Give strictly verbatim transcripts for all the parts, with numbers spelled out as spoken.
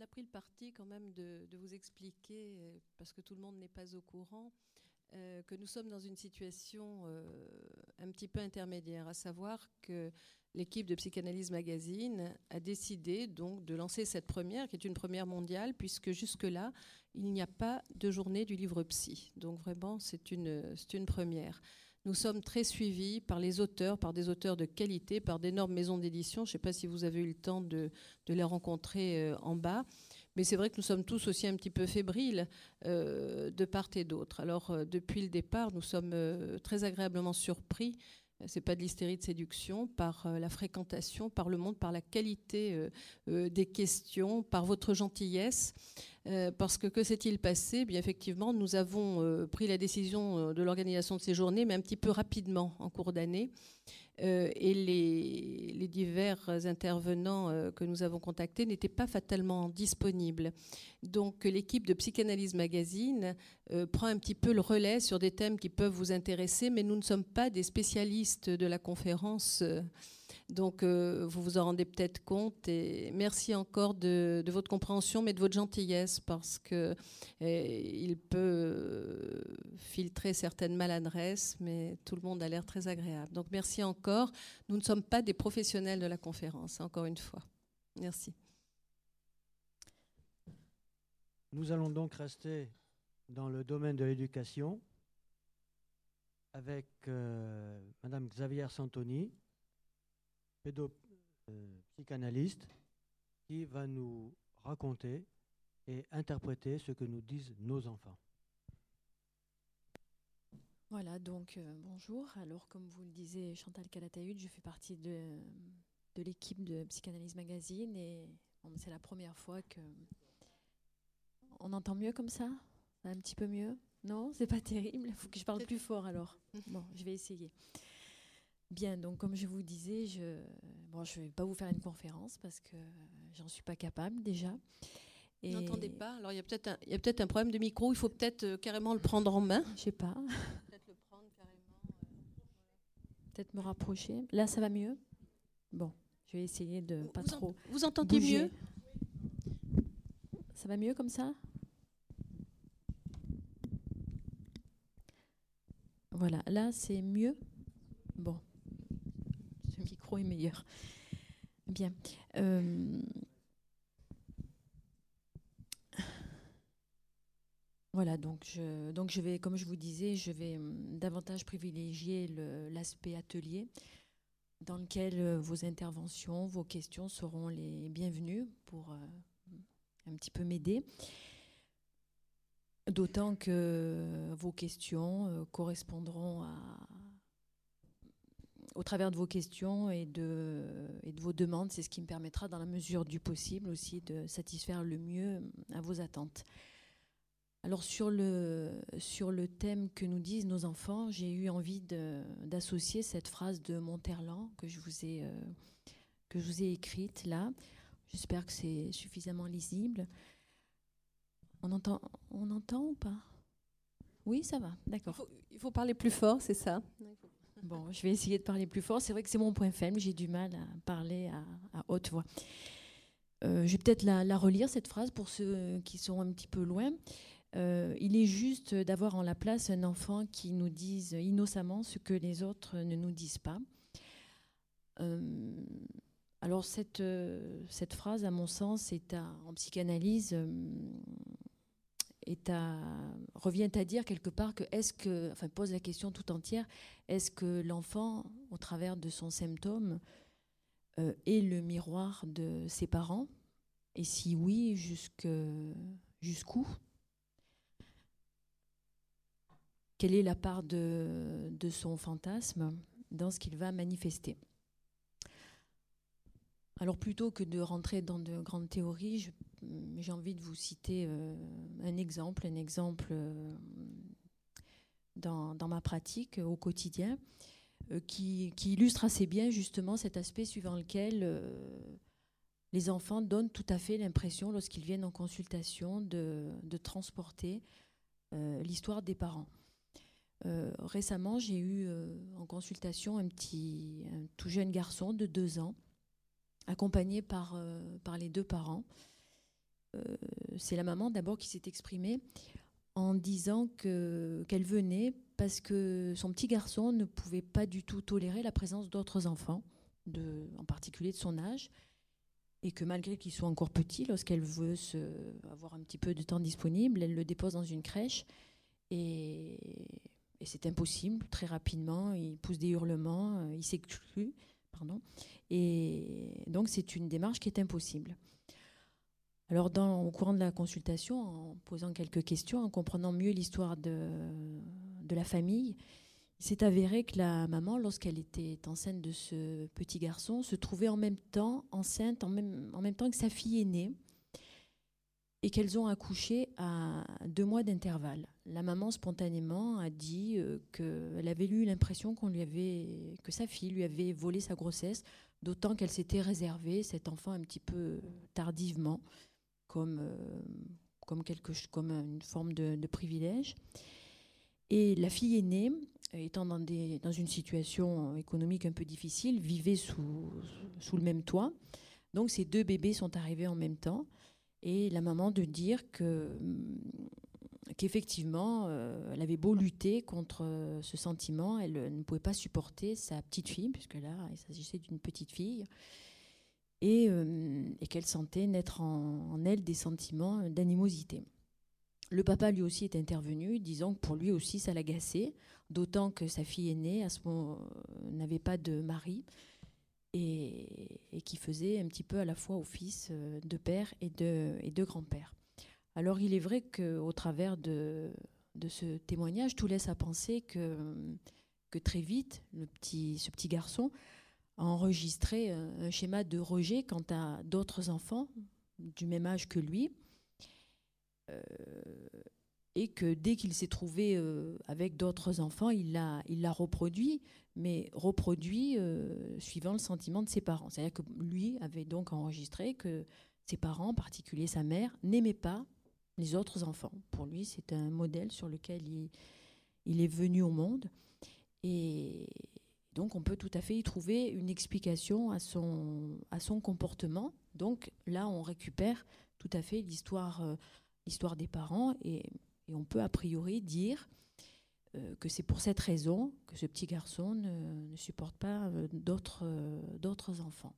a pris le parti quand même de, de vous expliquer, euh, parce que tout le monde n'est pas au courant, euh, que nous sommes dans une situation euh, un petit peu intermédiaire, à savoir que l'équipe de Psychanalyse Magazine a décidé donc de lancer cette première, qui est une première mondiale, puisque jusque-là, il n'y a pas de journée du livre psy. Donc vraiment, c'est une, c'est une première. Nous sommes très suivis par les auteurs, par des auteurs de qualité, par d'énormes maisons d'édition. Je ne sais pas si vous avez eu le temps de, de les rencontrer euh, en bas. Mais c'est vrai que nous sommes tous aussi un petit peu fébriles euh, de part et d'autre. Alors, euh, depuis le départ, nous sommes euh, très agréablement surpris. C'est pas de l'hystérie de séduction, par euh, la fréquentation, par le monde, par la qualité euh, euh, des questions, par votre gentillesse. Euh, parce que que s'est-il passé? Eh bien, effectivement, nous avons euh, pris la décision de l'organisation de ces journées, mais un petit peu rapidement en cours d'année. Euh, et les, les divers intervenants euh, que nous avons contactés n'étaient pas fatalement disponibles. Donc l'équipe de Psychanalyse Magazine euh, prend un petit peu le relais sur des thèmes qui peuvent vous intéresser, mais nous ne sommes pas des spécialistes de la conférence. Euh, donc euh, vous vous en rendez peut-être compte. Et merci encore de, de votre compréhension, mais de votre gentillesse, parce que eh, il peut filtrer certaines maladresses, mais tout le monde a l'air très agréable. Donc merci encore. Nous ne sommes pas des professionnels de la conférence, encore une fois. Merci. Nous allons donc rester dans le domaine de l'éducation avec euh, Madame Xavière Santoni, pédopsychanalyste, qui va nous raconter et interpréter ce que nous disent nos enfants. Voilà, donc euh, bonjour. Alors, comme vous le disiez, Chantal Calatayud, je fais partie de, de l'équipe de Psychanalyse Magazine et bon, c'est la première fois que... On entend mieux comme ça? Un petit peu mieux? Non, c'est pas terrible. Il faut que je parle plus fort alors. Bon, je vais essayer. Bien, donc comme je vous disais, je bon, je vais pas vous faire une conférence parce que j'en suis pas capable déjà. Et... Vous n'entendez pas? Alors il y a peut-être un, il y a peut-être un problème de micro. Il faut peut-être euh, carrément le prendre en main. Je sais pas. Peut-être le prendre carrément. Euh... Peut-être me rapprocher. Là, ça va mieux? Bon, je vais essayer de vous, pas vous trop. En, vous entendez bouger. mieux? Ça va mieux comme ça? Voilà, là c'est mieux. Bon, ce micro est meilleur. Bien. Euh... Voilà, donc je, donc je vais, comme je vous disais, je vais hum, davantage privilégier le, l'aspect atelier, dans lequel euh, vos interventions, vos questions seront les bienvenues pour euh, un petit peu m'aider. D'autant que vos questions euh, correspondront à, au travers de vos questions et de, et de vos demandes, c'est ce qui me permettra, dans la mesure du possible aussi, de satisfaire le mieux à vos attentes. Alors sur le, sur le thème que nous disent nos enfants, j'ai eu envie de, d'associer cette phrase de Monterland que je vous ai, euh, que je vous ai écrite là. J'espère que c'est suffisamment lisible. On entend, on entend ou pas? Oui, ça va, d'accord. Il faut, il faut parler plus fort, c'est ça? Bon, je vais essayer de parler plus fort. C'est vrai que c'est mon point faible, j'ai du mal à parler à, à haute voix. Euh, je vais peut-être la, la relire, cette phrase, pour ceux qui sont un petit peu loin. Euh, il est juste d'avoir en la place un enfant qui nous dise innocemment ce que les autres ne nous disent pas. Euh, alors cette, euh, cette phrase, à mon sens, est à, en psychanalyse, euh, est à, revient à dire quelque part que est-ce que, enfin pose la question tout entière, est-ce que l'enfant, au travers de son symptôme, euh, est le miroir de ses parents? Et si oui, jusque, jusqu'où? Quelle est la part de, de son fantasme dans ce qu'il va manifester? Alors plutôt que de rentrer dans de grandes théories, je, j'ai envie de vous citer euh, un exemple, un exemple euh, dans, dans ma pratique au quotidien euh, qui, qui illustre assez bien justement cet aspect suivant lequel euh, les enfants donnent tout à fait l'impression, lorsqu'ils viennent en consultation, de, de transporter euh, l'histoire des parents. Euh, récemment, j'ai eu euh, en consultation un petit, un tout jeune garçon de deux ans, accompagné par, euh, par les deux parents. euh, c'est la maman d'abord qui s'est exprimée en disant que, qu'elle venait parce que son petit garçon ne pouvait pas du tout tolérer la présence d'autres enfants, de, en particulier de son âge, et que malgré qu'il soit encore petit, lorsqu'elle veut se, avoir un petit peu de temps disponible, elle le dépose dans une crèche, et, et c'est impossible, très rapidement, il pousse des hurlements, il s'exclut, pardon, et donc c'est une démarche qui est impossible. Alors, dans, au courant de la consultation, en posant quelques questions, en comprenant mieux l'histoire de, de la famille, il s'est avéré que la maman, lorsqu'elle était enceinte de ce petit garçon, se trouvait en même temps enceinte, en même, en même temps que sa fille aînée, et qu'elles ont accouché à deux mois d'intervalle. La maman, spontanément, a dit euh, qu'elle avait eu l'impression qu'on lui avait, que sa fille lui avait volé sa grossesse, d'autant qu'elle s'était réservée cet enfant un petit peu tardivement, comme, euh, comme, quelque, comme une forme de, de privilège. Et la fille aînée, étant dans, des, dans une situation économique un peu difficile, vivait sous, sous le même toit. Donc ces deux bébés sont arrivés en même temps. Et la maman de dire que, qu'effectivement, euh, elle avait beau lutter contre ce sentiment, elle ne pouvait pas supporter sa petite fille, puisque là, il s'agissait d'une petite fille, et, euh, et qu'elle sentait naître en, en elle des sentiments d'animosité. Le papa, lui aussi, est intervenu, disant que pour lui aussi, ça l'agaçait, d'autant que sa fille aînée, à ce moment, euh, n'avait pas de mari, et, et qui faisait un petit peu à la fois office de père et de, et de grand-père. Alors, il est vrai qu'au travers de, de ce témoignage, tout laisse à penser que, que très vite, le petit, ce petit garçon a enregistré un schéma de rejet quant à d'autres enfants du même âge que lui, euh, et que dès qu'il s'est trouvé euh, avec d'autres enfants, il l'a, il l'a reproduit, mais reproduit euh, suivant le sentiment de ses parents. C'est-à-dire que lui avait donc enregistré que ses parents, en particulier sa mère, n'aimaient pas les autres enfants. Pour lui, c'est un modèle sur lequel il, il est venu au monde, et donc, on peut tout à fait y trouver une explication à son, à son comportement. Donc, là, on récupère tout à fait l'histoire, euh, l'histoire des parents, et, et on peut a priori dire euh, que c'est pour cette raison que ce petit garçon ne, ne supporte pas euh, d'autres, euh, d'autres enfants.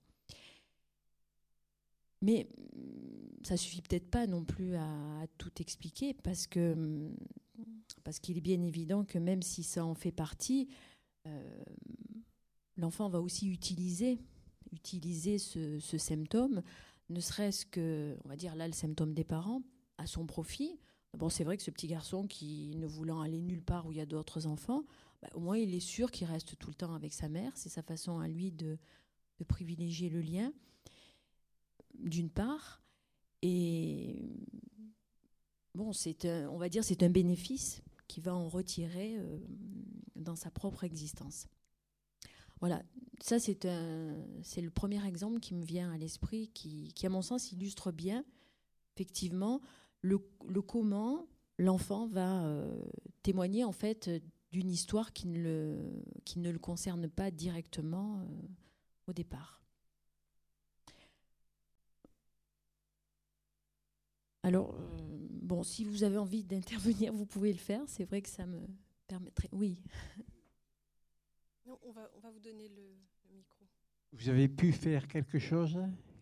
Mais ça ne suffit peut-être pas non plus à, à tout expliquer, parce, que, parce qu'il est bien évident que même si ça en fait partie, Euh, l'enfant va aussi utiliser, utiliser ce, ce symptôme, ne serait-ce que, on va dire là, le symptôme des parents, à son profit. Bon, c'est vrai que ce petit garçon qui, ne voulant aller nulle part où il y a d'autres enfants, bah, au moins il est sûr qu'il reste tout le temps avec sa mère. C'est sa façon à lui de, de privilégier le lien, d'une part. Et bon, c'est un, on va dire c'est un bénéfice qui va en retirer euh, dans sa propre existence. Voilà, ça c'est, un, c'est le premier exemple qui me vient à l'esprit, qui, qui à mon sens illustre bien, effectivement, le, le comment l'enfant va euh, témoigner en fait d'une histoire qui ne le, qui ne le concerne pas directement euh, au départ. Alors, euh, bon, si vous avez envie d'intervenir, vous pouvez le faire. C'est vrai que ça me permettrait... Oui. Non, on va, on va vous donner le, le micro. Vous avez pu faire quelque chose ?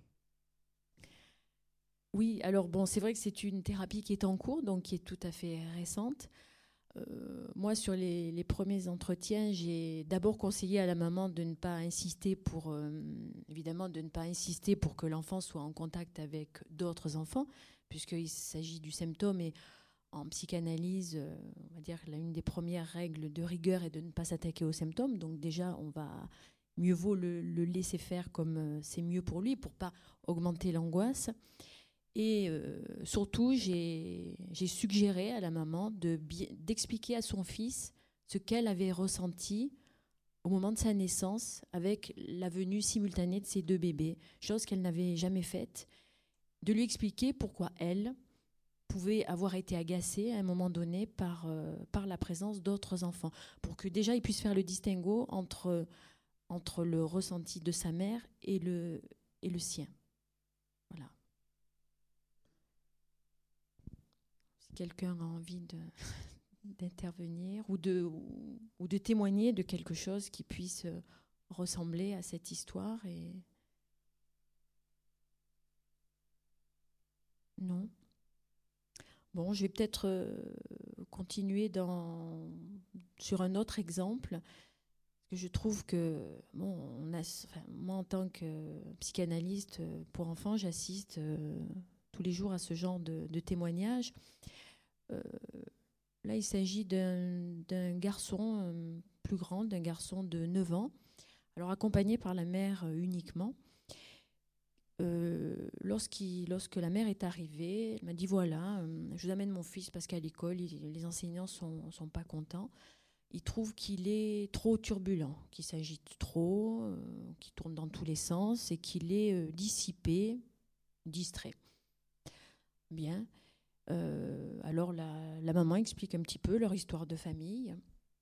Oui, alors bon, c'est vrai que c'est une thérapie qui est en cours, donc qui est tout à fait récente. Euh, moi, sur les, les premiers entretiens, j'ai d'abord conseillé à la maman de ne pas insister pour, euh, évidemment, de ne pas insister pour que l'enfant soit en contact avec d'autres enfants, puisqu'il s'agit du symptôme, et en psychanalyse, euh, on va dire que l'une des premières règles de rigueur est de ne pas s'attaquer aux symptômes. Donc déjà, on va mieux vaut le, le laisser faire comme euh, c'est mieux pour lui, pour pas augmenter l'angoisse. Et euh, surtout, j'ai, j'ai suggéré à la maman de, d'expliquer à son fils ce qu'elle avait ressenti au moment de sa naissance avec la venue simultanée de ces deux bébés, chose qu'elle n'avait jamais faite, de lui expliquer pourquoi elle pouvait avoir été agacée à un moment donné par, euh, par la présence d'autres enfants, pour que déjà il puisse faire le distinguo entre, entre le ressenti de sa mère et le, et le sien. Voilà. quelqu'un a envie de, d'intervenir ou de, ou, ou de témoigner de quelque chose qui puisse ressembler à cette histoire. Et... Non. Bon, je vais peut-être euh, continuer dans, sur un autre exemple. Parce que je trouve que, bon, on a, enfin, moi, en tant que psychanalyste pour enfants, j'assiste euh, tous les jours à ce genre de, de témoignages. Euh, là, il s'agit d'un, d'un garçon euh, plus grand, d'un garçon de neuf ans, alors accompagné par la mère euh, uniquement. Euh, lorsqu'il, lorsque la mère est arrivée, elle m'a dit voilà, euh, je vous amène mon fils parce qu'à l'école, il, les enseignants sont, sont pas contents. Ils trouvent qu'il est trop turbulent, qu'il s'agite trop, euh, qu'il tourne dans tous les sens et qu'il est euh, dissipé, distrait. Bien. Euh, alors la, la maman explique un petit peu leur histoire de famille.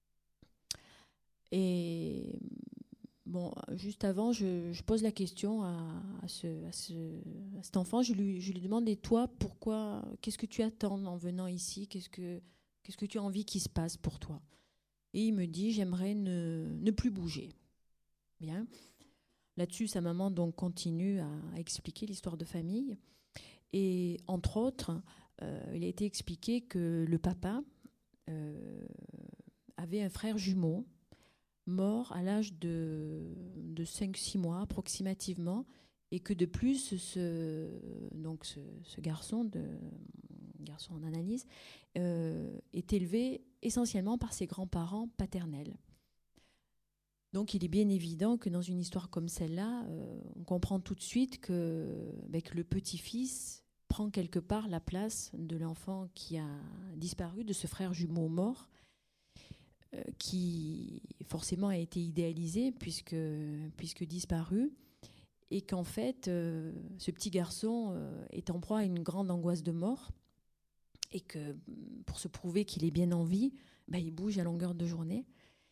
Et bon, juste avant, je, je pose la question à, à, ce, à, ce, à cet enfant. Je lui, je lui demande, et toi, pourquoi, qu'est-ce que tu attends en venant ici ? Qu'est-ce que, qu'est-ce que tu as envie qu'il se passe pour toi ? Et il me dit, j'aimerais ne, ne plus bouger. Bien. Là-dessus, sa maman donc continue à, à expliquer l'histoire de famille. Et entre autres, euh, il a été expliqué que le papa euh, avait un frère jumeau mort à l'âge de, de cinq six mois approximativement, et que de plus, ce, donc ce, ce garçon, de, garçon en analyse, euh, est élevé essentiellement par ses grands-parents paternels. Donc il est bien évident que dans une histoire comme celle-là, euh, on comprend tout de suite que, ben, que le petit-fils prend quelque part la place de l'enfant qui a disparu, de ce frère jumeau mort, euh, qui forcément a été idéalisé puisque, puisque disparu, et qu'en fait, euh, ce petit garçon euh, est en proie à une grande angoisse de mort, et que pour se prouver qu'il est bien en vie, ben, il bouge à longueur de journée.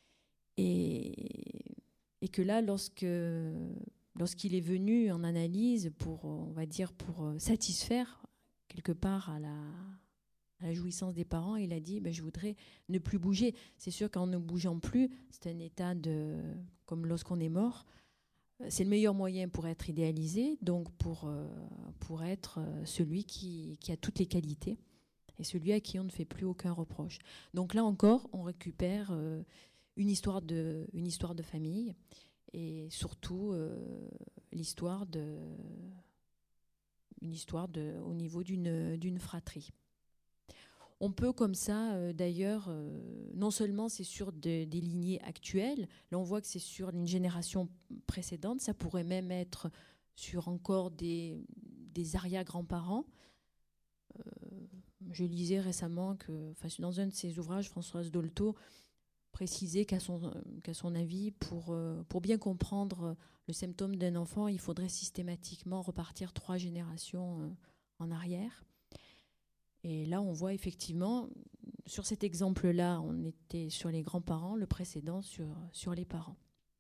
Et, et que là, lorsque, lorsqu'il est venu en analyse pour, on va dire, pour satisfaire quelque part à la, à la jouissance des parents, il a dit ben, je voudrais ne plus bouger. C'est sûr qu'en ne bougeant plus, c'est un état de, comme lorsqu'on est mort, c'est le meilleur moyen pour être idéalisé, donc pour, pour être celui qui, qui a toutes les qualités et celui à qui on ne fait plus aucun reproche. Donc là encore, on récupère euh, une, histoire de, une histoire de famille et surtout euh, l'histoire de, une histoire de, au niveau d'une, d'une fratrie. On peut comme ça, euh, d'ailleurs, euh, non seulement c'est sur de, des lignées actuelles, là on voit que c'est sur une génération précédente, ça pourrait même être sur encore des, des arrière-grands-parents. Euh, je lisais récemment que, enfin, dans un de ses ouvrages, Françoise Dolto précisait qu'à son, qu'à son avis, pour, euh, pour bien comprendre le symptôme d'un enfant, il faudrait systématiquement repartir trois générations euh, en arrière. Et là, on voit effectivement, sur cet exemple-là, on était sur les grands-parents, le précédent sur, sur les parents.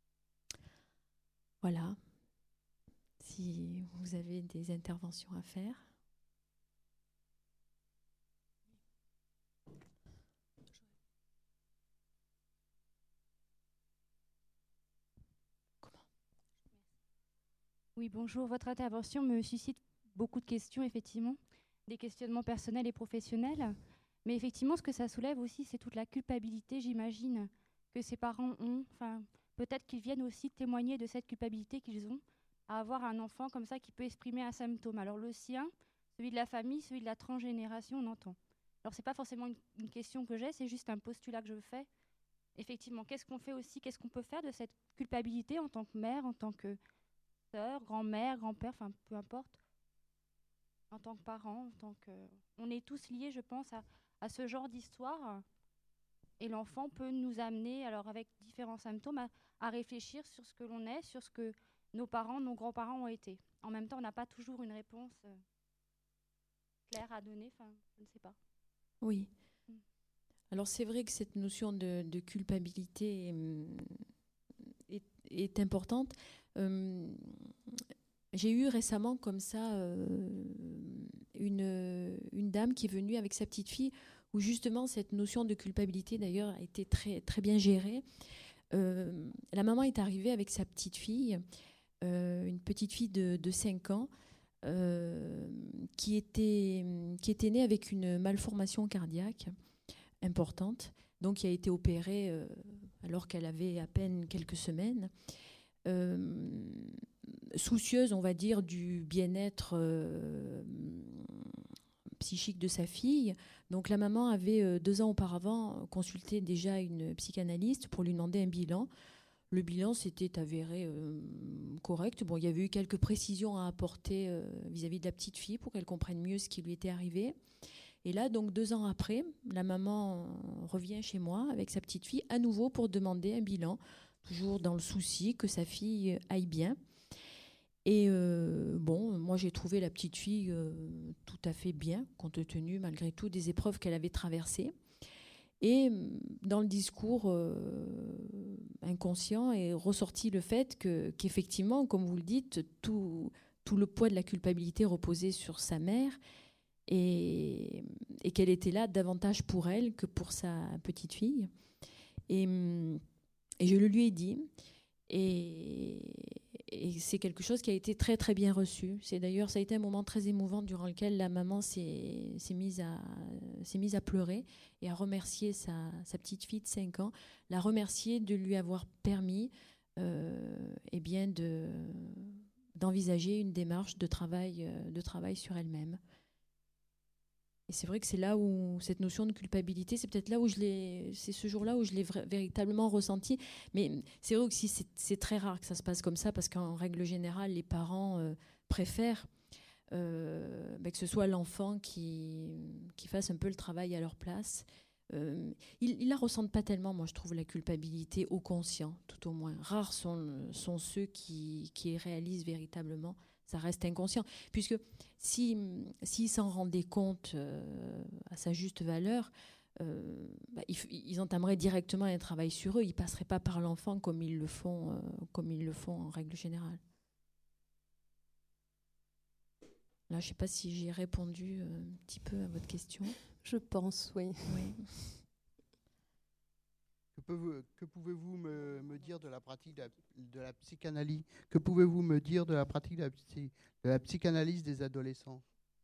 Voilà. Si vous avez des interventions à faire. Comment ? Oui, bonjour. Votre intervention me suscite beaucoup de questions, effectivement. Des questionnements personnels et professionnels. Mais effectivement, ce que ça soulève aussi, c'est toute la culpabilité, j'imagine, que ces parents ont. Enfin, peut-être qu'ils viennent aussi témoigner de cette culpabilité qu'ils ont à avoir un enfant comme ça qui peut exprimer un symptôme. Alors le sien, celui de la famille, celui de la transgénération, on entend. Alors c'est pas forcément une, une question que j'ai, c'est juste un postulat que je fais. Effectivement, qu'est-ce qu'on fait aussi, qu'est-ce qu'on peut faire de cette culpabilité en tant que mère, en tant que sœur, grand-mère, grand-père, enfin peu importe. En tant que parents, en tant que... on est tous liés, je pense, à, à ce genre d'histoire. Et l'enfant peut nous amener, alors avec différents symptômes, à, à réfléchir sur ce que l'on est, sur ce que nos parents, nos grands-parents ont été. En même temps, on n'a pas toujours une réponse euh, claire à donner, enfin, je ne sais pas. Oui. Mm. Alors c'est vrai que cette notion de, de culpabilité est, est importante. Euh, J'ai eu récemment comme ça euh, une, une dame qui est venue avec sa petite fille, où justement cette notion de culpabilité d'ailleurs a été très, très bien gérée. Euh, la maman est arrivée avec sa petite fille, euh, une petite fille de, de cinq ans, euh, qui, était, qui était née avec une malformation cardiaque importante, donc qui a été opérée euh, alors qu'elle avait à peine quelques semaines. Euh, soucieuse, on va dire, du bien-être euh, psychique de sa fille. Donc la maman avait, euh, deux ans auparavant, consulté déjà une psychanalyste pour lui demander un bilan. Le bilan s'était avéré euh, correct. Bon, il y avait eu quelques précisions à apporter euh, vis-à-vis de la petite fille pour qu'elle comprenne mieux ce qui lui était arrivé. Et là, donc deux ans après, la maman revient chez moi avec sa petite fille à nouveau pour demander un bilan, toujours dans le souci que sa fille aille bien. Et euh, bon, moi j'ai trouvé la petite fille euh, tout à fait bien, compte tenu malgré tout des épreuves qu'elle avait traversées. Et dans le discours euh, inconscient est ressorti le fait que, qu'effectivement, comme vous le dites, tout, tout le poids de la culpabilité reposait sur sa mère et, et qu'elle était là davantage pour elle que pour sa petite fille. Et, et je le lui ai dit. Et, et c'est quelque chose qui a été très très bien reçu. C'est d'ailleurs, ça a été un moment très émouvant durant lequel la maman s'est, s'est, mise, à, s'est mise à pleurer et à remercier sa, sa petite fille de cinq ans, la remercier de lui avoir permis euh, eh bien de, d'envisager une démarche de travail, de travail sur elle-même. Et c'est vrai que c'est là où cette notion de culpabilité, c'est peut-être là où je l'ai, c'est ce jour-là où je l'ai vra- véritablement ressenti. Mais c'est vrai aussi, c'est, c'est très rare que ça se passe comme ça, parce qu'en règle générale, les parents euh, préfèrent euh, bah, que ce soit l'enfant qui, qui fasse un peu le travail à leur place. Euh, ils ne la ressentent pas tellement, moi je trouve, la culpabilité au conscient, tout au moins. Rares sont, sont ceux qui, qui réalisent véritablement. Ça reste inconscient, puisque si, s'ils s'en rendaient compte euh, à sa juste valeur, euh, bah, ils, ils entameraient directement un travail sur eux. Ils ne passeraient pas par l'enfant comme ils le font, euh, comme ils le font en règle générale. Là, je ne sais pas si j'ai répondu un petit peu à votre question. Je pense, oui. Oui. Que, peut, que pouvez-vous me, me dire de la pratique de la, de la psychanalyse Que pouvez-vous me dire de la pratique de la, psy, de la psychanalyse des adolescents?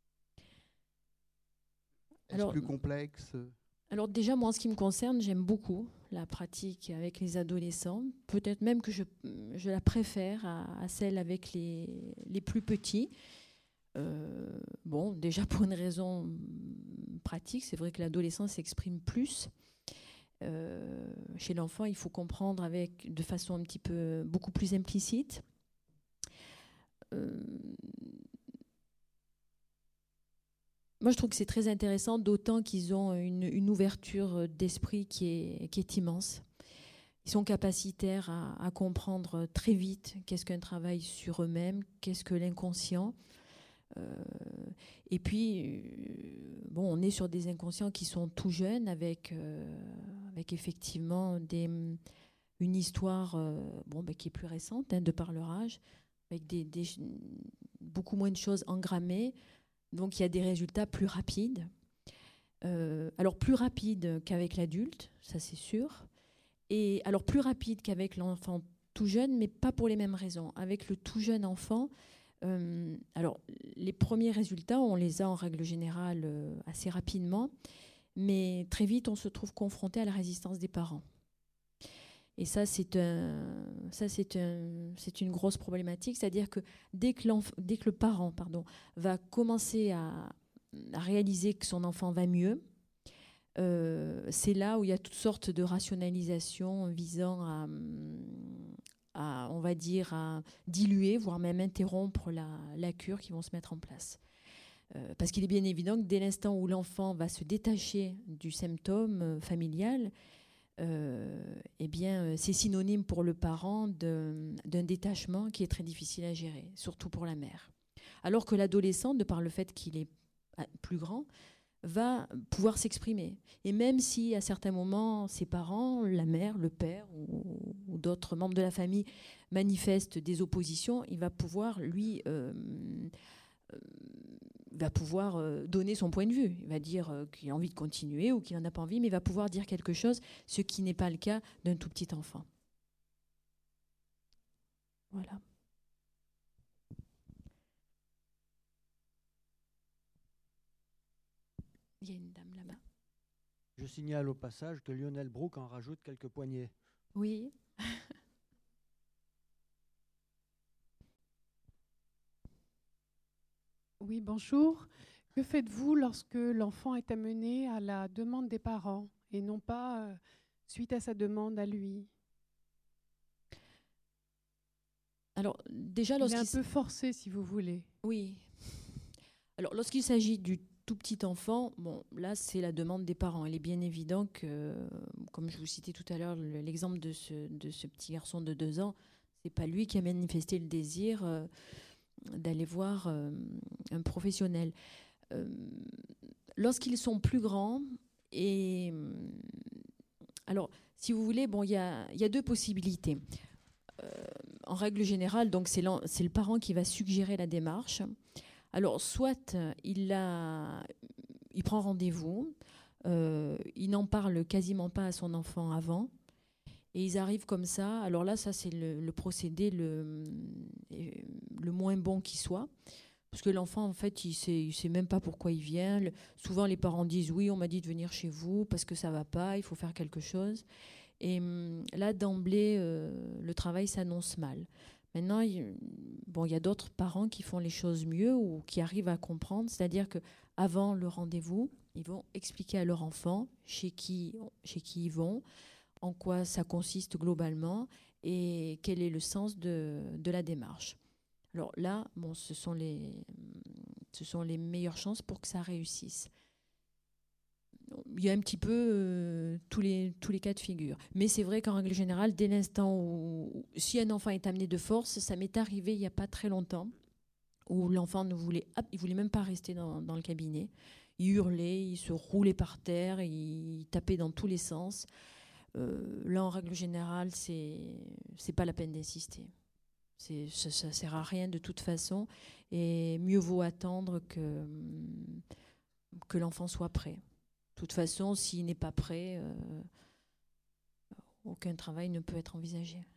Est-ce Alors, plus complexe? Alors déjà, moi, en ce qui me concerne, j'aime beaucoup la pratique avec les adolescents. Peut-être même que je, je la préfère à, à celle avec les, les plus petits. Euh, bon, déjà pour une raison pratique, c'est vrai que l'adolescent s'exprime plus. Euh, chez l'enfant, il faut comprendre avec, de façon un petit peu beaucoup plus implicite. Euh, moi, je trouve que c'est très intéressant, d'autant qu'ils ont une, une ouverture d'esprit qui est, qui est immense. Ils sont capacitaires à, à comprendre très vite qu'est-ce qu'un travail sur eux-mêmes, qu'est-ce que l'inconscient. Euh, et puis, euh, bon, on est sur des inconscients qui sont tout jeunes, avec, euh, avec effectivement des, une histoire euh, bon, bah, qui est plus récente, hein, de par leur âge, avec des, des, beaucoup moins de choses engrammées. Donc, il y a des résultats plus rapides. Euh, alors, plus rapides qu'avec l'adulte, ça c'est sûr. Et alors, plus rapides qu'avec l'enfant tout jeune, mais pas pour les mêmes raisons. Avec le tout jeune enfant, Euh, alors, les premiers résultats, on les a en règle générale euh, assez rapidement, mais très vite, on se trouve confronté à la résistance des parents. Et ça, c'est, un, ça, c'est, un, c'est une grosse problématique, c'est-à-dire que dès que, dès que le parent pardon, va commencer à, à réaliser que son enfant va mieux, euh, c'est là où il y a toutes sortes de rationalisations visant à... à, on va dire, à diluer, voire même interrompre la, la cure qui vont se mettre en place. Euh, parce qu'il est bien évident que dès l'instant où l'enfant va se détacher du symptôme euh, familial, euh, eh bien, c'est synonyme pour le parent de, d'un détachement qui est très difficile à gérer, surtout pour la mère. Alors que l'adolescent, de par le fait qu'il est plus grand, va pouvoir s'exprimer. Et même si, à certains moments, ses parents, la mère, le père ou, ou d'autres membres de la famille manifestent des oppositions, il va pouvoir, lui, euh, euh, va pouvoir euh, donner son point de vue. Il va dire euh, qu'il a envie de continuer ou qu'il n'en a pas envie, mais il va pouvoir dire quelque chose, ce qui n'est pas le cas d'un tout petit enfant. Voilà. Il y a une dame là-bas. Je signale au passage que Lionel Brooke en rajoute quelques poignées. Oui. Oui, bonjour. Que faites-vous lorsque l'enfant est amené à la demande des parents et non pas euh, suite à sa demande à lui? Alors, déjà, Il est un lorsqu'il peu forcé, si vous voulez. Oui. Alors, lorsqu'il s'agit du tout petit enfant, bon, là, c'est la demande des parents. Il est bien évident que, comme je vous citais tout à l'heure, le- l'exemple de ce, de ce petit garçon de deux ans, c'est pas lui qui a manifesté le désir euh, d'aller voir euh, un professionnel. Euh, lorsqu'ils sont plus grands, et alors, si vous voulez, bon, il y a, il y a deux possibilités. Euh, en règle générale, donc c'est l'en- c'est le parent qui va suggérer la démarche. Alors, soit euh, il, a, il prend rendez-vous, euh, il n'en parle quasiment pas à son enfant avant, et ils arrivent comme ça. Alors là, ça c'est le, le procédé le, le moins bon qui soit, parce que l'enfant, en fait, il sait, il sait même pas pourquoi il vient. Le- souvent, les parents disent oui, on m'a dit de venir chez vous parce que ça va pas, il faut faire quelque chose. Et hum, là, d'emblée, euh, le travail s'annonce mal. Maintenant, il, bon, il y a d'autres parents qui font les choses mieux ou qui arrivent à comprendre, c'est-à-dire que avant le rendez-vous, ils vont expliquer à leur enfant chez qui, chez qui ils vont, en quoi ça consiste globalement et quel est le sens de, de la démarche. Alors là, bon, ce sont les, ce sont les meilleures chances pour que ça réussisse. Il y a un petit peu euh, tous, les, tous les cas de figure. Mais c'est vrai qu'en règle générale, dès l'instant où, où- si un enfant est amené de force, ça m'est arrivé il n'y a pas très longtemps, où l'enfant ne voulait, il voulait même pas rester dans, dans le cabinet. Il hurlait, il se roulait par terre, il tapait dans tous les sens. Euh, là, en règle générale, c'est c'est pas la peine d'insister. C'est, ça, ça sert à rien de toute façon, et mieux vaut attendre que, que l'enfant soit prêt. De toute façon, s'il n'est pas prêt, euh, aucun travail ne peut être envisagé.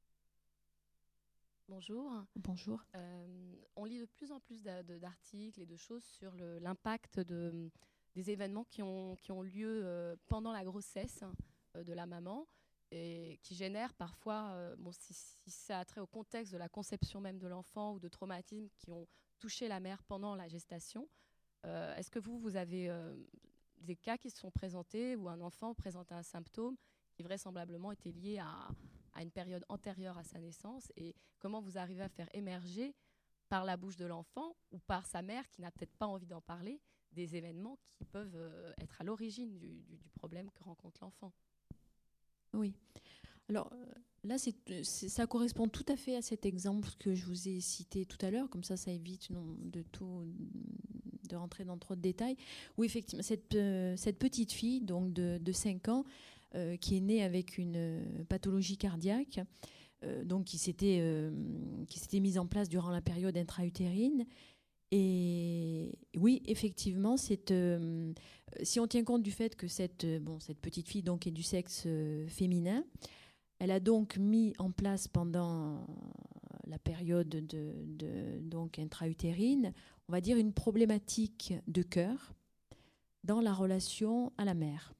Bonjour. Bonjour. Euh, on lit de plus en plus d'a- de- d'articles et de choses sur le- l'impact de, des événements qui ont, qui ont lieu euh, pendant la grossesse euh, de la maman et qui génèrent parfois, euh, bon, si, si ça a trait au contexte de la conception même de l'enfant ou de traumatismes qui ont touché la mère pendant la gestation. Euh, Est-ce que vous, vous avez euh, des cas qui se sont présentés où un enfant présentait un symptôme qui vraisemblablement était lié à, à une période antérieure à sa naissance, et comment vous arrivez à faire émerger par la bouche de l'enfant ou par sa mère qui n'a peut-être pas envie d'en parler des événements qui peuvent euh, être à l'origine du, du, du problème que rencontre l'enfant? Oui. Alors euh, là, c'est, c'est- ça correspond tout à fait à cet exemple que je vous ai cité tout à l'heure. Comme ça, ça évite non, de tout, de rentrer dans trop de détails. Où effectivement, cette, euh, cette petite fille, donc de, de cinq ans, euh, qui est née avec une euh, pathologie cardiaque, euh, donc qui s'était, euh, qui s'était mise en place durant la période intra-utérine. Et oui, effectivement, c'est, euh, si on tient compte du fait que cette, euh, bon, cette petite fille donc, est du sexe euh, féminin, elle a donc mis en place pendant la période de, de, donc intra-utérine, on va dire une problématique de cœur dans la relation à la mère.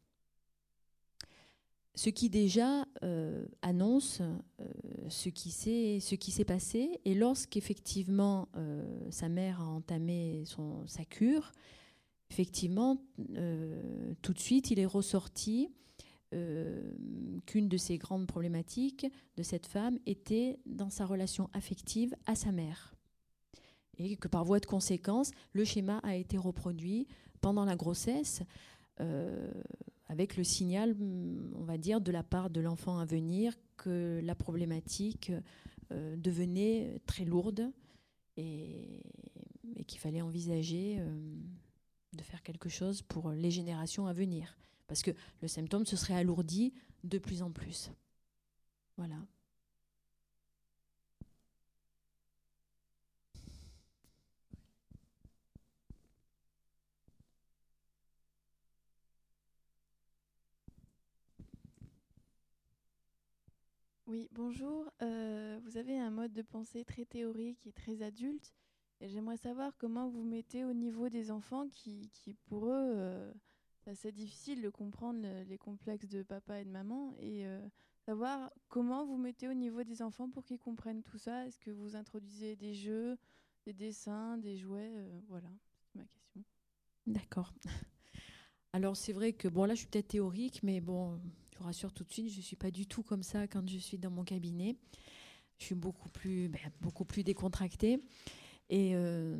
Ce qui déjà euh, annonce euh, ce qui s'est ce qui s'est passé. Et lorsqu'effectivement euh, sa mère a entamé son, sa cure, effectivement, euh, tout de suite, il est ressorti euh, qu'une de ces grandes problématiques de cette femme était dans sa relation affective à sa mère. Et que par voie de conséquence, le schéma a été reproduit pendant la grossesse, euh, avec le signal, on va dire, de la part de l'enfant à venir que la problématique euh, devenait très lourde et, et qu'il fallait envisager euh, de faire quelque chose pour les générations à venir. Parce que le symptôme se serait alourdi de plus en plus. Voilà. Oui, bonjour. Euh, vous avez un mode de pensée très théorique et très adulte. Et j'aimerais savoir comment vous mettez au niveau des enfants qui, qui pour eux, euh, c'est assez difficile de comprendre le- les complexes de papa et de maman. Et euh, savoir comment vous mettez au niveau des enfants pour qu'ils comprennent tout ça. Est-ce que vous introduisez des jeux, des dessins, des jouets euh, Voilà, c'est ma question. D'accord. Alors c'est vrai que, bon là je suis peut-être théorique, mais bon, je vous rassure tout de suite, je ne suis pas du tout comme ça quand je suis dans mon cabinet. Je suis beaucoup plus, ben, beaucoup plus décontractée. Et euh,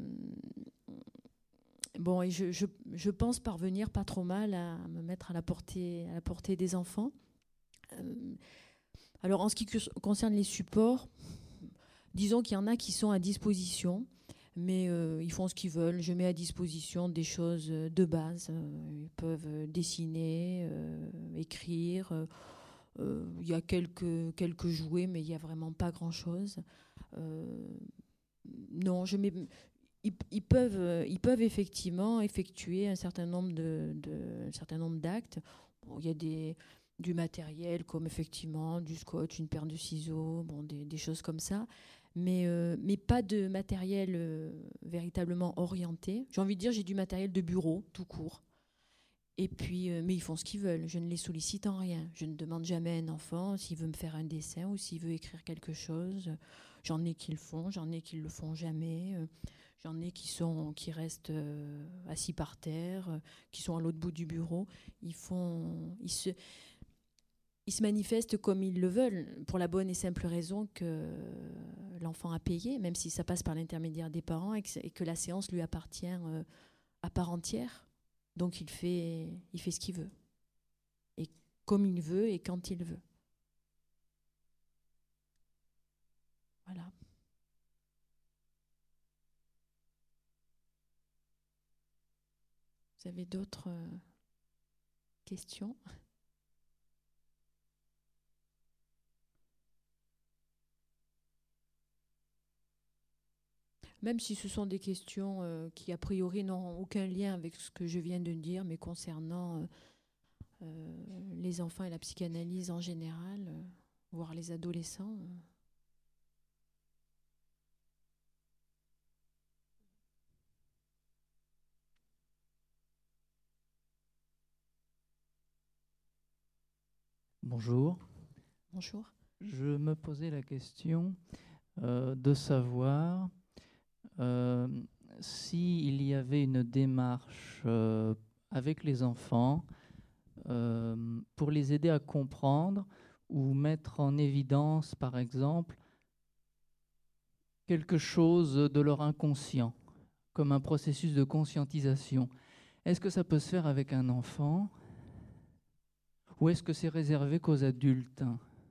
bon, et je, je, je pense parvenir pas trop mal à me mettre à la portée, à la portée des enfants. Euh, alors en ce qui concerne les supports, disons qu'il y en a qui sont à disposition, mais euh, ils font ce qu'ils veulent. Je mets à disposition des choses de base. Euh, ils peuvent dessiner, euh, écrire. Il euh, y a quelques, quelques jouets, mais il n'y a vraiment pas grand-chose. Euh, non, je mets, ils, ils, peuvent, ils peuvent effectivement effectuer un certain nombre de, de, un certain nombre d'actes. Bon, il y a des, du matériel comme effectivement du scotch, une paire de ciseaux, bon, des, des choses comme ça. Mais, euh, mais pas de matériel euh, véritablement orienté. J'ai envie de dire, j'ai du matériel de bureau, tout court. Et puis, euh, mais ils font ce qu'ils veulent. Je ne les sollicite en rien. Je ne demande jamais à un enfant s'il veut me faire un dessin ou s'il veut écrire quelque chose. J'en ai qui le font, j'en ai qui ne le font jamais. J'en ai qui, sont, qui restent euh, assis par terre, qui sont à l'autre bout du bureau. Ils, font, ils se... Ils se manifestent comme ils le veulent, pour la bonne et simple raison que l'enfant a payé, même si ça passe par l'intermédiaire des parents et que, et que la séance lui appartient euh, à part entière. Donc il fait, il fait ce qu'il veut, et comme il veut et quand il veut. Voilà. Vous avez d'autres euh, questions ? Même si ce sont des questions euh, qui, a priori, n'ont aucun lien avec ce que je viens de dire, mais concernant euh, euh, les enfants et la psychanalyse en général, euh, voire les adolescents. Euh. Bonjour. Bonjour. Je me posais la question euh, de savoir euh, s'il y avait une démarche euh, avec les enfants euh, pour les aider à comprendre ou mettre en évidence, par exemple, quelque chose de leur inconscient, comme un processus de conscientisation. Est-ce que ça peut se faire avec un enfant ou est-ce que c'est réservé qu'aux adultes ?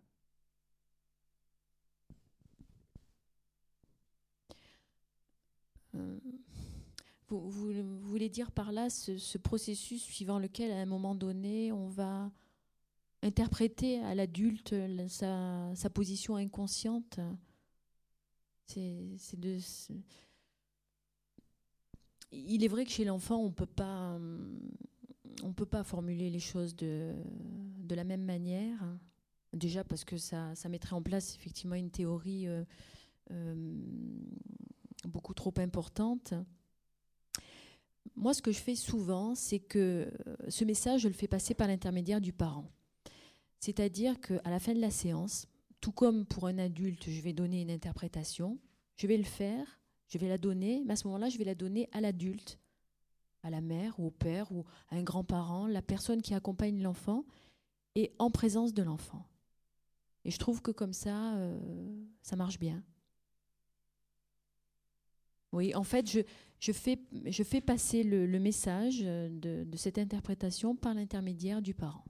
Euh, vous, vous, vous voulez dire par là ce, ce processus suivant lequel, à un moment donné, on va interpréter à l'adulte sa, sa position inconsciente ? C'est, c'est de... C'est... Il est vrai que chez l'enfant, on peut pas, on peut pas formuler les choses de, de la même manière. Déjà parce que ça, ça mettrait en place effectivement une théorie euh, euh, beaucoup trop importante. Moi, ce que je fais souvent, c'est que ce message, je le fais passer par l'intermédiaire du parent. C'est-à-dire qu'à la fin de la séance, tout comme pour un adulte, je vais donner une interprétation, je vais le faire, je vais la donner, mais à ce moment-là, je vais la donner à l'adulte, à la mère ou au père ou à un grand-parent, la personne qui accompagne l'enfant, et en présence de l'enfant. Et je trouve que comme ça, euh, ça marche bien. Oui, en fait, je, je, fais, je fais passer le, le message de, de cette interprétation par l'intermédiaire du parent.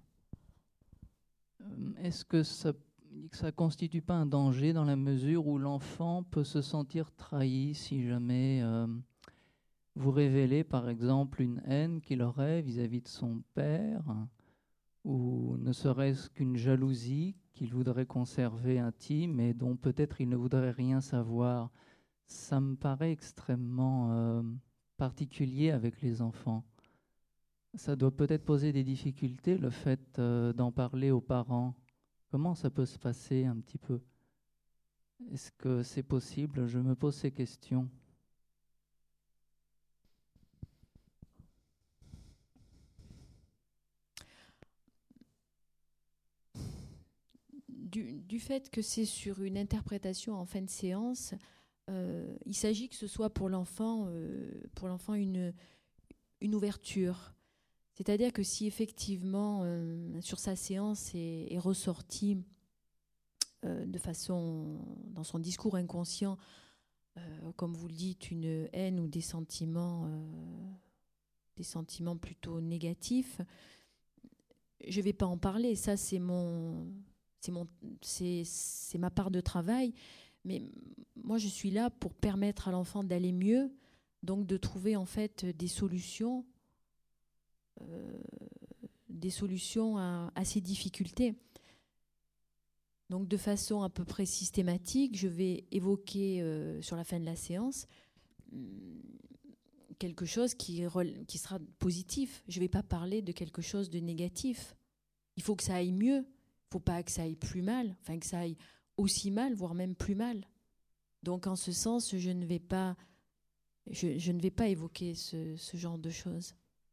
Est-ce que ça ne constitue pas un danger dans la mesure où l'enfant peut se sentir trahi si jamais euh, vous révélez par exemple une haine qu'il aurait vis-à-vis de son père ou ne serait-ce qu'une jalousie qu'il voudrait conserver intime et dont peut-être il ne voudrait rien savoir. Ça me paraît extrêmement euh, particulier avec les enfants. Ça doit peut-être poser des difficultés, le fait euh, d'en parler aux parents. Comment ça peut se passer un petit peu? Est-ce que c'est possible? Je me pose ces questions. Du, du fait que c'est sur une interprétation en fin de séance, euh, il s'agit que ce soit pour l'enfant euh, pour l'enfant une, une ouverture. C'est-à-dire que si effectivement, euh, sur sa séance, est, est ressorti euh, de façon, dans son discours inconscient, euh, comme vous le dites, une haine ou des sentiments, euh, des sentiments plutôt négatifs, je ne vais pas en parler. Ça, c'est mon, c'est mon, c'est, c'est ma part de travail. Mais moi, je suis là pour permettre à l'enfant d'aller mieux, donc de trouver en fait des solutions. Euh, des solutions à, à ces difficultés. Donc de façon à peu près systématique, je vais évoquer euh, sur la fin de la séance quelque chose qui, qui sera positif. Je ne vais pas parler de quelque chose de négatif. Il faut que ça aille mieux. Il ne faut pas que ça aille plus mal, enfin que ça aille aussi mal, voire même plus mal. Donc en ce sens, je ne vais pas, je, je ne vais pas évoquer ce, ce genre de choses.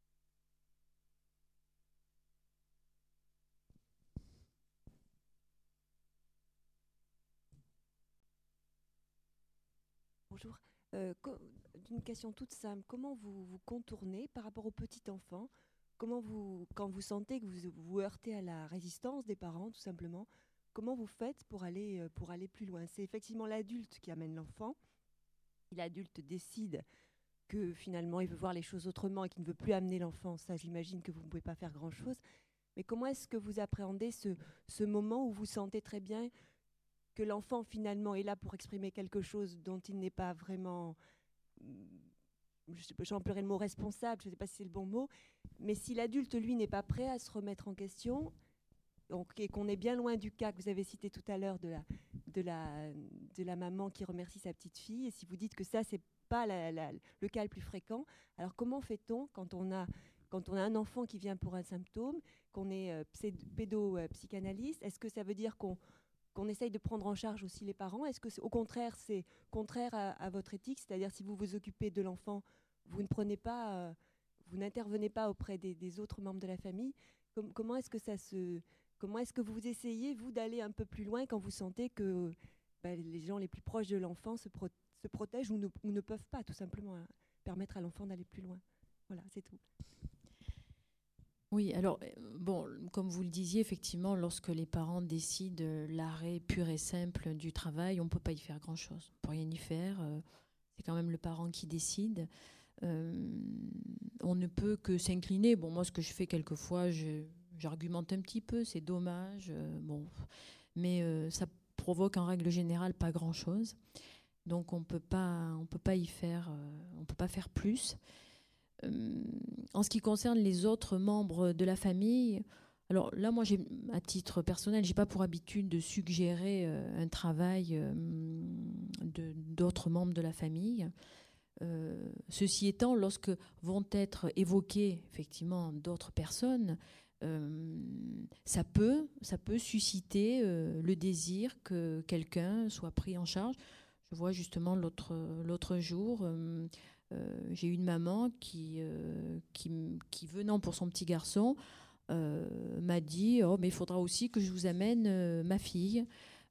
Bonjour. Euh, D'une question toute simple, comment vous vous contournez par rapport aux petits enfants? Comment vous, quand vous sentez que vous vous heurtez à la résistance des parents, tout simplement, comment vous faites pour aller, pour aller plus loin? C'est effectivement l'adulte qui amène l'enfant. Si l'adulte décide que finalement il veut voir les choses autrement et qu'il ne veut plus amener l'enfant, ça j'imagine que vous ne pouvez pas faire grand-chose. Mais comment est-ce que vous appréhendez ce, ce moment où vous sentez très bien que l'enfant finalement est là pour exprimer quelque chose dont il n'est pas vraiment, j'emploierais le mot responsable, je ne sais pas si c'est le bon mot, mais si l'adulte, lui, n'est pas prêt à se remettre en question, donc, et qu'on est bien loin du cas que vous avez cité tout à l'heure de la, de, la, de la maman qui remercie sa petite fille, et si vous dites que ça, c'est pas la, la, le cas le plus fréquent, alors comment fait-on quand on a, quand on a un enfant qui vient pour un symptôme, qu'on est euh, pédopsychanalyste, est-ce que ça veut dire qu'on qu'on essaye de prendre en charge aussi les parents? Est-ce que, au contraire, c'est contraire à, à votre éthique? C'est-à-dire, si vous vous occupez de l'enfant, vous ne prenez pas, euh, vous n'intervenez pas auprès des, des autres membres de la famille. Com- comment est-ce que ça se, comment est-ce que vous essayez, vous, d'aller un peu plus loin quand vous sentez que bah, les gens les plus proches de l'enfant se, pro- se protègent ou ne, ou ne peuvent pas, tout simplement, hein, permettre à l'enfant d'aller plus loin? Voilà, c'est tout. Oui, alors, bon, comme vous le disiez, effectivement, lorsque les parents décident l'arrêt pur et simple du travail, on ne peut pas y faire grand-chose. On ne peut rien y faire. Euh, c'est quand même le parent qui décide. Euh, on ne peut que s'incliner. Bon, moi, ce que je fais quelquefois, je, j'argumente un petit peu, c'est dommage. Euh, bon, mais euh, ça provoque en règle générale pas grand-chose. Donc, on peut pas, on peut pas y faire, euh, on peut pas faire plus. Euh, en ce qui concerne les autres membres de la famille, alors là, moi, j'ai, à titre personnel, j'ai pas pour habitude de suggérer euh, un travail euh, de, d'autres membres de la famille. Euh, ceci étant, lorsque vont être évoquées effectivement d'autres personnes, euh, ça peut, ça peut susciter euh, le désir que quelqu'un soit pris en charge. Je vois justement l'autre, l'autre jour. Euh, Euh, j'ai eu une maman qui, euh, qui, qui, venant pour son petit garçon, euh, m'a dit « Oh, mais il faudra aussi que je vous amène euh, ma fille. Euh, »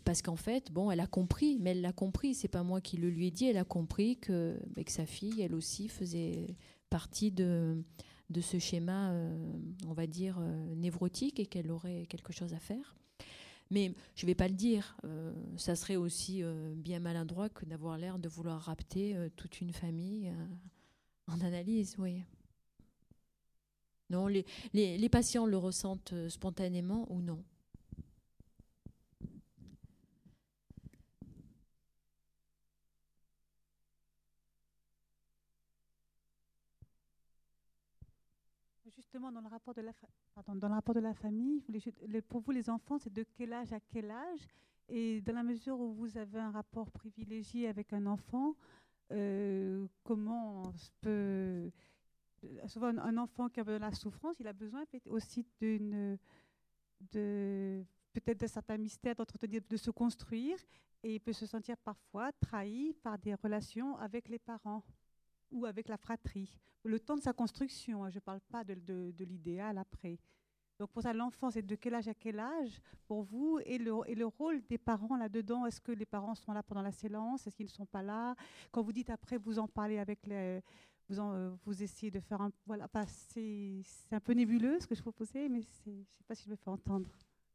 Parce qu'en fait, bon, elle a compris, mais elle l'a compris, c'est pas moi qui le lui ai dit, elle a compris que, bah, que sa fille, elle aussi, faisait partie de, de ce schéma, euh, on va dire, euh, névrotique et qu'elle aurait quelque chose à faire. Mais je ne vais pas le dire. Euh, ça serait aussi euh, bien maladroit que d'avoir l'air de vouloir rapter euh, toute une famille euh, en analyse, oui. Non, les, les, les patients le ressentent euh, spontanément ou non. Justement, dans le rapport de la, fa- pardon, dans le rapport de la famille, les, les, pour vous, les enfants, c'est de quel âge à quel âge? Et dans la mesure où vous avez un rapport privilégié avec un enfant, euh, comment on peut... Souvent, un, un enfant qui a de la souffrance, il a besoin aussi d'une, de peut-être de certains mystères d'entretenir, de se construire, et il peut se sentir parfois trahi par des relations avec les parents ou avec la fratrie. Le temps de sa construction, hein, je ne parle pas de, de, de l'idéal après. Donc pour ça, l'enfant, c'est de quel âge à quel âge pour vous, et le, et le rôle des parents là-dedans. Est-ce que les parents sont là pendant la séance? Est-ce qu'ils ne sont pas là? Quand vous dites après, vous en parlez avec les... Vous, en, euh, vous essayez de faire un... Voilà, enfin, c'est un peu nébuleux ce que je proposais, mais je ne sais pas si je me fais entendre.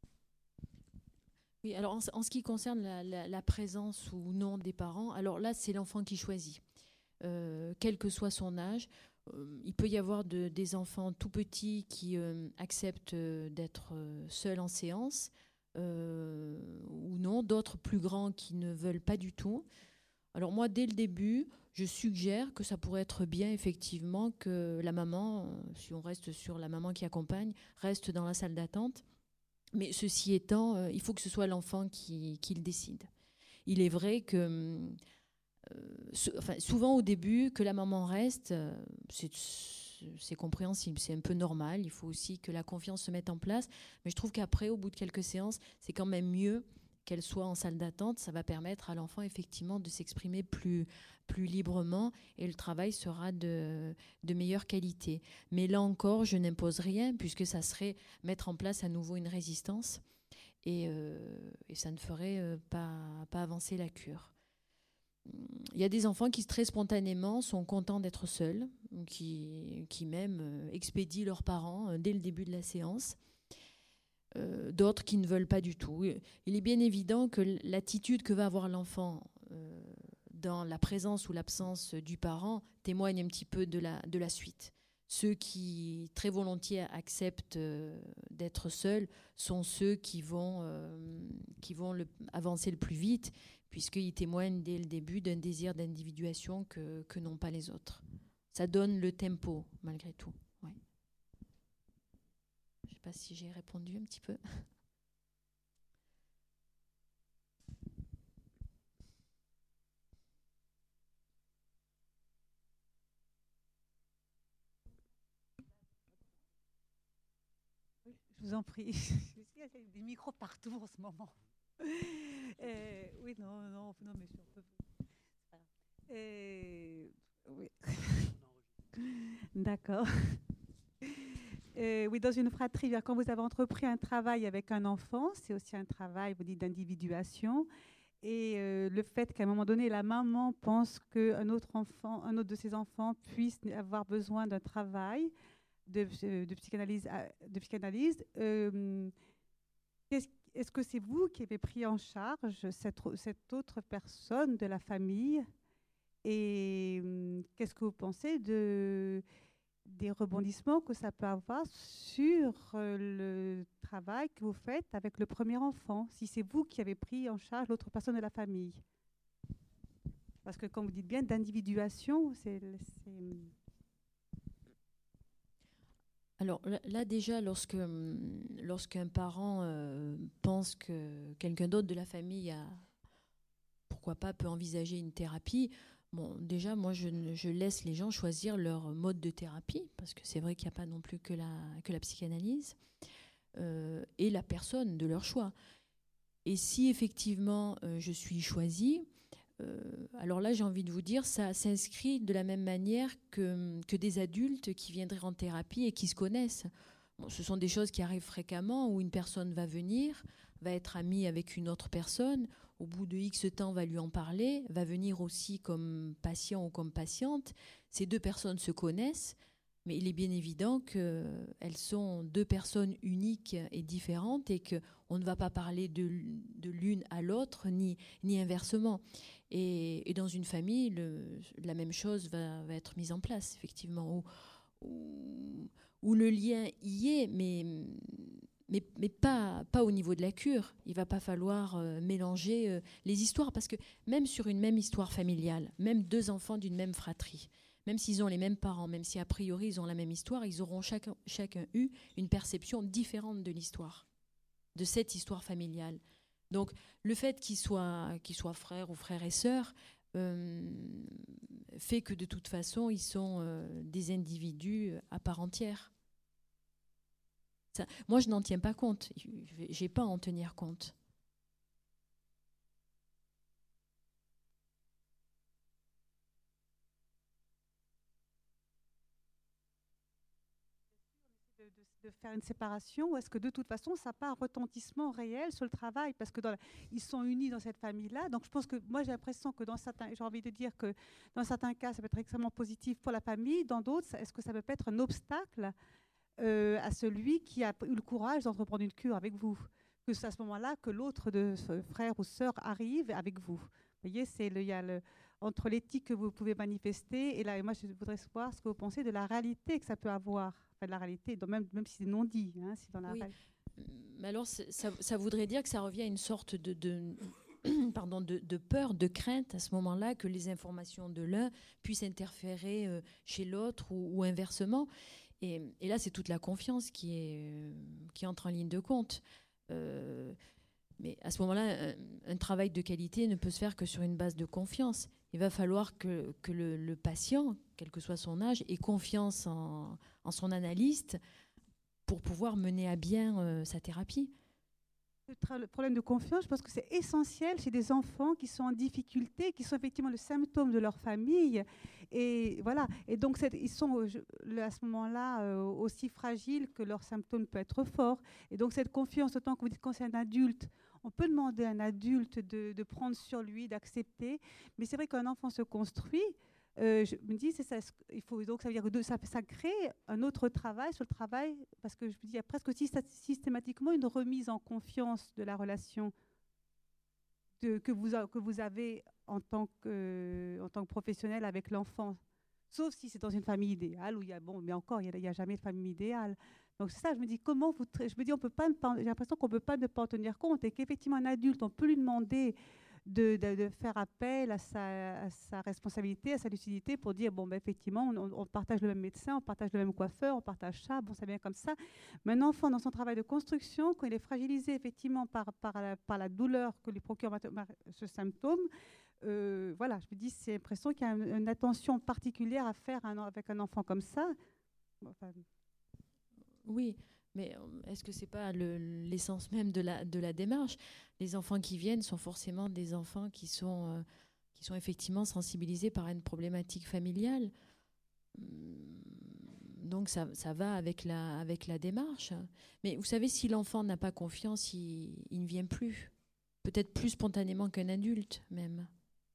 Oui, alors en, en ce qui concerne la, la, la présence ou non des parents, alors là, c'est l'enfant qui choisit. Euh, quel que soit son âge, euh, il peut y avoir de, des enfants tout petits qui euh, acceptent euh, d'être euh, seuls en séance, euh, ou non, d'autres plus grands qui ne veulent pas du tout. Alors moi, dès le début, je suggère que ça pourrait être bien, effectivement, que la maman, si on reste sur la maman qui accompagne, reste dans la salle d'attente. Mais ceci étant, euh, il faut que ce soit l'enfant qui, qui le décide. Il est vrai que, euh, sou, enfin, souvent au début, que la maman reste, euh, c'est compréhensible, c'est un peu normal. Il faut aussi que la confiance se mette en place. Mais je trouve qu'après, au bout de quelques séances, c'est quand même mieux qu'elle soit en salle d'attente. Ça va permettre à l'enfant, effectivement, de s'exprimer plus, plus librement, et le travail sera de, de meilleure qualité. Mais là encore, je n'impose rien, puisque ça serait mettre en place à nouveau une résistance, et, euh, et ça ne ferait euh, pas, pas avancer la cure. Il y a des enfants qui, très spontanément, sont contents d'être seuls, qui, qui même euh, expédient leurs parents euh, dès le début de la séance. Euh, d'autres qui ne veulent pas du tout. Il est bien évident que l'attitude que va avoir l'enfant euh, dans la présence ou l'absence du parent témoigne un petit peu de la, de la suite. Ceux qui très volontiers acceptent euh, d'être seuls sont ceux qui vont, euh, qui vont le, avancer le plus vite, puisqu'ils témoignent dès le début d'un désir d'individuation que, que n'ont pas les autres. Ça donne le tempo, malgré tout. Ouais. Je ne sais pas si j'ai répondu un petit peu. Je vous en prie. Il y a des micros partout en ce moment. Euh, oui, non, non, non, mais je peux. Euh, oui. D'accord. Euh, oui, dans une fratrie, quand vous avez entrepris un travail avec un enfant, c'est aussi un travail, vous dites, d'individuation. Et euh, le fait qu'à un moment donné, la maman pense qu'un autre enfant, un autre de ses enfants puisse avoir besoin d'un travail de, de psychanalyse, de psychanalyse euh, est-ce, est-ce que c'est vous qui avez pris en charge cette, cette autre personne de la famille? Et euh, qu'est-ce que vous pensez de des rebondissements que ça peut avoir sur euh, le travail que vous faites avec le premier enfant, si c'est vous qui avez pris en charge l'autre personne de la famille? Parce que quand vous dites bien d'individuation, c'est... Alors là déjà, lorsque, lorsqu'un parent euh, pense que quelqu'un d'autre de la famille a, pourquoi pas, peut envisager une thérapie, bon, déjà, moi, je, je laisse les gens choisir leur mode de thérapie, parce que c'est vrai qu'il n'y a pas non plus que la, que la psychanalyse, euh, et la personne de leur choix. Et si effectivement euh, je suis choisie, euh, alors là, j'ai envie de vous dire, ça s'inscrit de la même manière que, que des adultes qui viendraient en thérapie et qui se connaissent. Bon, ce sont des choses qui arrivent fréquemment, où une personne va venir, va être amie avec une autre personne, au bout de X temps va lui en parler, va venir aussi comme patient ou comme patiente. Ces deux personnes se connaissent, mais il est bien évident qu'elles sont deux personnes uniques et différentes, et qu'on ne va pas parler de, de l'une à l'autre, ni, ni inversement. Et, et dans une famille, le, la même chose va, va être mise en place, effectivement, où, où, où le lien y est, mais... mais, mais pas, pas au niveau de la cure. Il ne va pas falloir euh, mélanger euh, les histoires, parce que même sur une même histoire familiale, même deux enfants d'une même fratrie, même s'ils ont les mêmes parents, même si a priori ils ont la même histoire, ils auront chacun, chacun eu une perception différente de l'histoire, de cette histoire familiale. Donc le fait qu'ils soient, qu'ils soient frères ou frères et sœurs euh, fait que de toute façon ils sont euh, des individus à part entière. Ça, moi, je n'en tiens pas compte. Je n'ai pas à en tenir compte. De faire une séparation, ou est-ce que de toute façon ça n'a pas un retentissement réel sur le travail, parce que dans la, ils sont unis dans cette famille-là. Donc je pense que moi j'ai l'impression que dans certains, j'ai envie de dire que dans certains cas ça peut être extrêmement positif pour la famille, dans d'autres est-ce que ça peut être un obstacle euh, à celui qui a eu le courage d'entreprendre une cure avec vous, que c'est à ce moment-là que l'autre de frère ou sœur arrive avec vous. Vous voyez, c'est le, il y a le entre l'éthique que vous pouvez manifester et là, et moi je voudrais savoir ce que vous pensez de la réalité que ça peut avoir. Enfin, de la réalité, même, même si c'est non dit. Hein, si dans la oui. ré... Mais alors, ça, ça voudrait dire que ça revient à une sorte de, de, pardon, de, de peur, de crainte à ce moment-là que les informations de l'un puissent interférer euh, chez l'autre ou, ou inversement. Et, et là, c'est toute la confiance qui, est, euh, qui entre en ligne de compte. Euh, mais à ce moment-là, un, un travail de qualité ne peut se faire que sur une base de confiance. Il va falloir que, que le, le patient, quel que soit son âge, ait confiance en, en son analyste pour pouvoir mener à bien euh, sa thérapie. Le problème de confiance, je pense que c'est essentiel chez des enfants qui sont en difficulté, qui sont effectivement le symptôme de leur famille. Et voilà. Et donc, ils sont je, à ce moment-là euh, aussi fragiles que leur symptôme peut être fort. Et donc, cette confiance, autant que vous dites quand c'est un adulte, on peut demander à un adulte de, de prendre sur lui, d'accepter. Mais c'est vrai qu'un enfant se construit. Euh, je me dis, c'est ça, il faut, donc ça veut dire que de, ça, ça crée un autre travail sur le travail, parce que je me dis, il y a presque systématiquement une remise en confiance de la relation de, que, vous, que vous avez en tant que, en tant que professionnel avec l'enfant. Sauf si c'est dans une famille idéale, où il y a, bon, mais encore, il n'y a, a jamais de famille idéale. Donc c'est ça, je me dis, comment vous, je me dis, on peut pas, j'ai l'impression qu'on ne peut pas ne pas en tenir compte, et qu'effectivement, un adulte, on peut lui demander De, de, de faire appel à sa, à sa responsabilité, à sa lucidité pour dire, bon, ben, effectivement, on, on partage le même médecin, on partage le même coiffeur, on partage ça, bon, ça vient comme ça. Mais un enfant, dans son travail de construction, quand il est fragilisé, effectivement, par, par, la, par la douleur que lui procure ce symptôme, euh, voilà, je me dis, c'est l'impression qu'il y a une, une attention particulière à faire un, avec un enfant comme ça. Bon, enfin, oui. Mais est-ce que ce n'est pas le, l'essence même de la, de la démarche ? Les enfants qui viennent sont forcément des enfants qui sont, euh, qui sont effectivement sensibilisés par une problématique familiale. Donc ça, ça va avec la, avec la démarche. Mais vous savez, si l'enfant n'a pas confiance, il, il ne vient plus. Peut-être plus spontanément qu'un adulte même.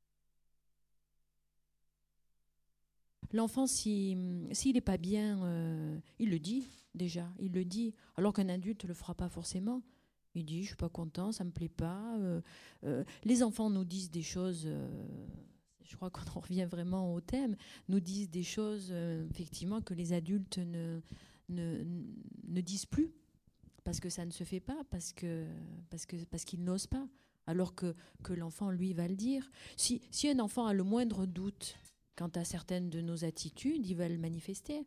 L'enfant, s'il si, n'est pas bien, euh, il le dit. Déjà, il le dit, alors qu'un adulte ne le fera pas forcément. Il dit, je ne suis pas content, ça ne me plaît pas. Euh, euh, les enfants nous disent des choses, euh, je crois qu'on en revient vraiment au thème, nous disent des choses, euh, effectivement, que les adultes ne, ne, ne disent plus, parce que ça ne se fait pas, parce que, parce que, parce qu'ils n'osent pas, alors que, que l'enfant, lui, va le dire. Si, si un enfant a le moindre doute quant à certaines de nos attitudes, il va le manifester.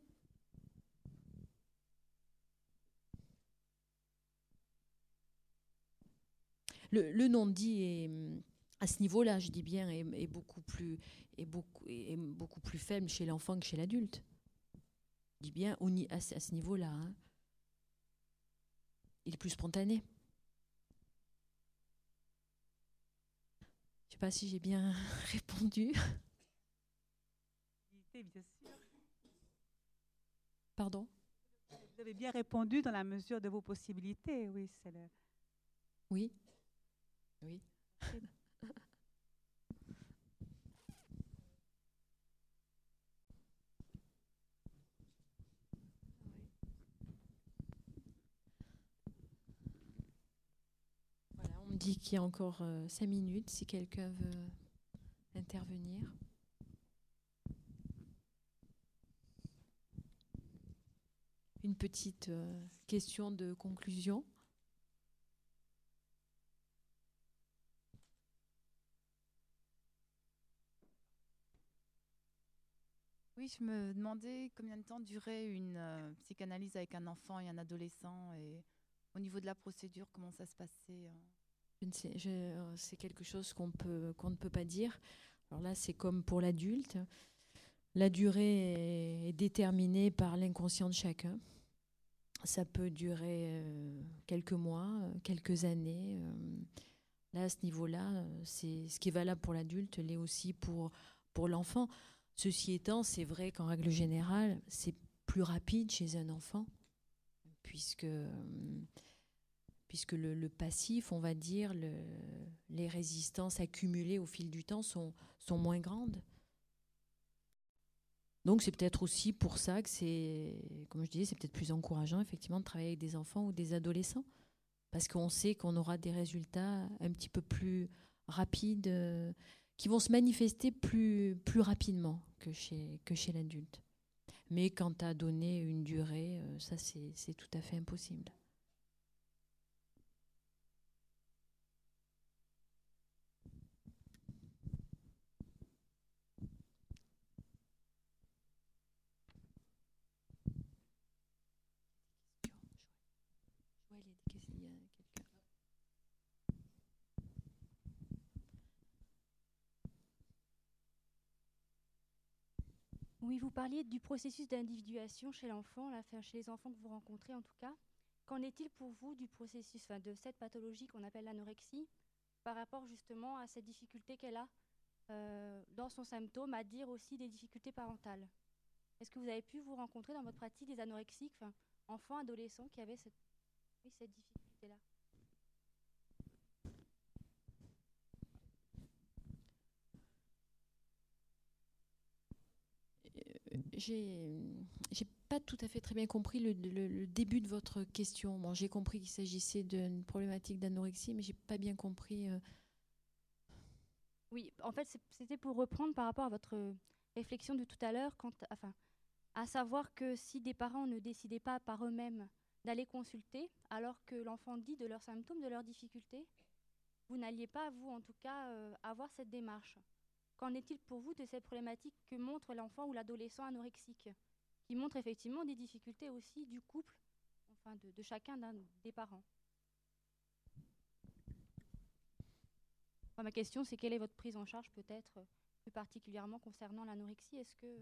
Le, le non-dit est, à ce niveau-là, je dis bien, est, est, beaucoup, plus, est, beaucoup, est beaucoup plus faible chez l'enfant que chez l'adulte. Je dis bien au, à, à ce niveau-là. Hein. Il est plus spontané. Je ne sais pas si j'ai bien répondu. Bien sûr. Pardon ? Vous avez bien répondu dans la mesure de vos possibilités, oui. C'est le... Oui. Oui. Voilà, on me dit qu'il y a encore euh, cinq minutes si quelqu'un veut intervenir. Une petite euh, question de conclusion. Oui, je me demandais combien de temps durait une euh, psychanalyse avec un enfant et un adolescent, et au niveau de la procédure, comment ça se passait. euh. Je ne sais, je, euh, c'est quelque chose qu'on peut, qu'on ne peut pas dire. Alors là, c'est comme pour l'adulte. La durée est, est déterminée par l'inconscient de chacun. ça peut durer euh, quelques mois, euh, quelques années. euh. Là, à ce niveau-là, euh, c'est ce qui est valable pour l'adulte l'est aussi pour, pour l'enfant. Ceci étant, c'est vrai qu'en règle générale, c'est plus rapide chez un enfant, puisque, euh, puisque le, le passif, on va dire, le, les résistances accumulées au fil du temps sont, sont moins grandes. Donc c'est peut-être aussi pour ça que c'est, comme je disais, c'est peut-être plus encourageant effectivement de travailler avec des enfants ou des adolescents, parce qu'on sait qu'on aura des résultats un petit peu plus rapides, euh, qui vont se manifester plus, plus rapidement que chez, que chez l'adulte. Mais quant à donner une durée, euh, ça c'est, c'est tout à fait impossible. Oui, vous parliez du processus d'individuation chez l'enfant, là, enfin, chez les enfants que vous rencontrez en tout cas. Qu'en est-il pour vous du processus, enfin, de cette pathologie qu'on appelle l'anorexie, par rapport justement à cette difficulté qu'elle a euh, dans son symptôme, à dire aussi des difficultés parentales? Est-ce que vous avez pu vous rencontrer dans votre pratique des anorexiques, enfin, enfants, adolescents qui avaient cette, oui, cette difficulté-là? J'ai, j'ai pas tout à fait très bien compris le, le, le début de votre question. Bon, j'ai compris qu'il s'agissait d'une problématique d'anorexie, mais j'ai pas bien compris. Euh... Oui, en fait, c'était pour reprendre par rapport à votre réflexion de tout à l'heure, quant à, enfin, à savoir que si des parents ne décidaient pas par eux-mêmes d'aller consulter, alors que l'enfant dit de leurs symptômes, de leurs difficultés, vous n'alliez pas, vous en tout cas, euh, avoir cette démarche. Qu'en est-il pour vous de cette problématique que montre l'enfant ou l'adolescent anorexique, qui montre effectivement des difficultés aussi du couple, enfin de, de chacun d'un, des parents? Enfin, ma question, c'est quelle est votre prise en charge peut-être plus particulièrement concernant l'anorexie? Est-ce que...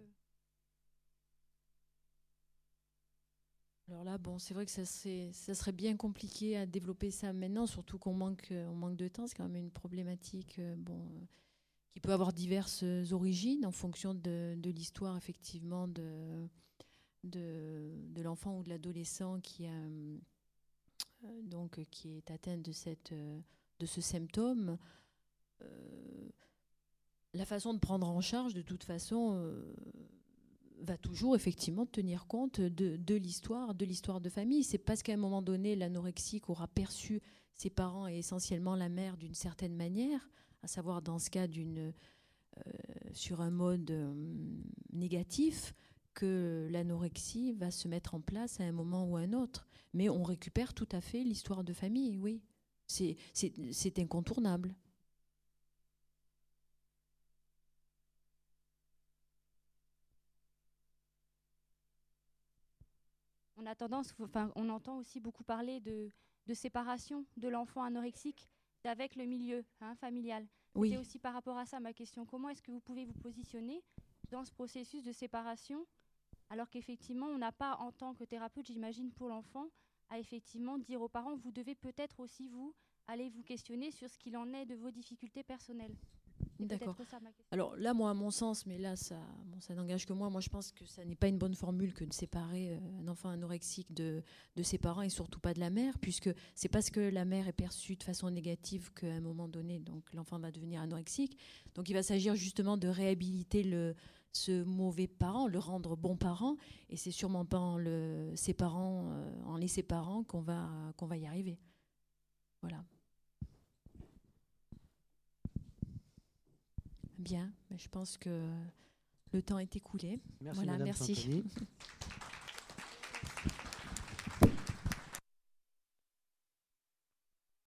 Alors là, bon, c'est vrai que ça serait, ça serait bien compliqué à développer ça maintenant, surtout qu'on manque, on manque de temps. C'est quand même une problématique euh, bon, euh, qui peut avoir diverses origines en fonction de, de l'histoire, effectivement, de, de, de l'enfant ou de l'adolescent qui, a, euh, donc, qui est atteint de, cette, de ce symptôme. Euh, la façon de prendre en charge, de toute façon... Euh, va toujours effectivement tenir compte de, de l'histoire, de l'histoire de famille. C'est parce qu'à un moment donné, l'anorexique aura perçu ses parents et essentiellement la mère d'une certaine manière, à savoir dans ce cas d'une, euh, sur un mode euh, négatif, que l'anorexie va se mettre en place à un moment ou à un autre. Mais on récupère tout à fait l'histoire de famille, oui. C'est, c'est, c'est incontournable. On a tendance, enfin, on entend aussi beaucoup parler de, de séparation de l'enfant anorexique avec le milieu hein, familial. Oui. C'était aussi par rapport à ça ma question. Comment est-ce que vous pouvez vous positionner dans ce processus de séparation, alors qu'effectivement, on n'a pas, en tant que thérapeute, j'imagine, pour l'enfant, à effectivement dire aux parents, vous devez peut-être aussi, vous, aller vous questionner sur ce qu'il en est de vos difficultés personnelles. D'accord. Alors là, moi, à mon sens, mais là, ça, bon, ça n'engage que moi. Moi, je pense que ça n'est pas une bonne formule que de séparer euh, un enfant anorexique de, de ses parents et surtout pas de la mère, puisque c'est parce que la mère est perçue de façon négative qu'à un moment donné, donc l'enfant va devenir anorexique. Donc, il va s'agir justement de réhabiliter le, ce mauvais parent, le rendre bon parent, et c'est sûrement pas en le séparant, euh, en les séparant qu'on va qu'on va y arriver. Voilà. Bien, mais je pense que le temps est écoulé. Merci, voilà, Madame merci. Santoni.